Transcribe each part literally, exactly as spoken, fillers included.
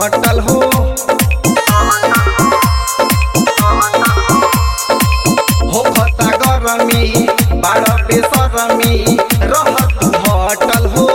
हटल हो हो खता गरमी बाड़ बेसरमी रह तू हटल हो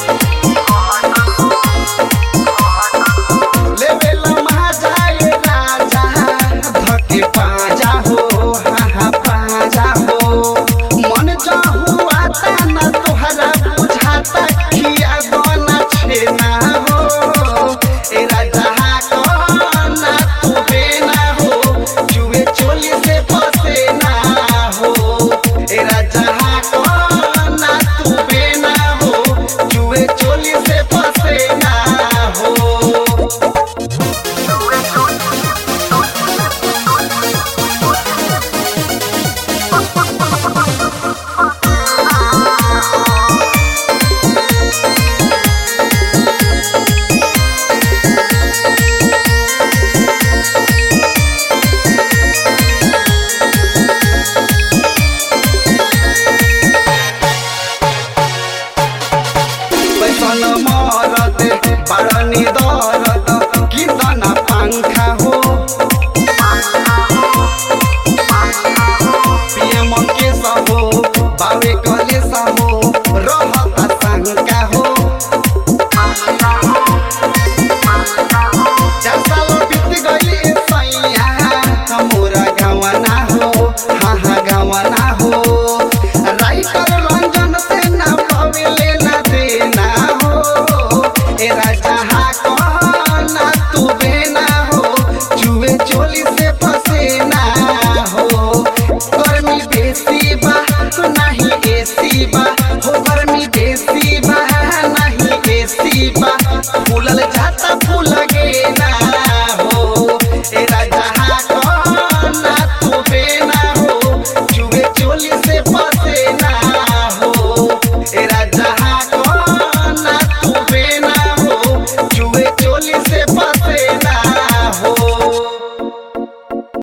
लेवेला महाजाए राजा धके पाजा हो हाँ हाँ पाजा हो मन जाहू आता ना तोहरा बुझाता खिया बना छेना हो ए राजा ना तू बेना हो जुए चोली से फसे ना हो ए राजा ना तू बेना हो जुए चोली से फसे ना हो। बैसन मरद बारनी दरद कीर्तना पंखा हो पीएम के सहो बावे कले सहो रहता शंका हो चार साल बीत गई सैया मोरा गवना हो हाँ हाँ गवना हो राइटर रंजन से ना पवेले ना देना हो ए राजा ना तू बेना हो जुए चोली से फसे ना हो गर्मी बेसी बा तो नहीं एसी बा हो गर्मी बेसी बा नहीं एसी बा फूलल जाता फूल गे ना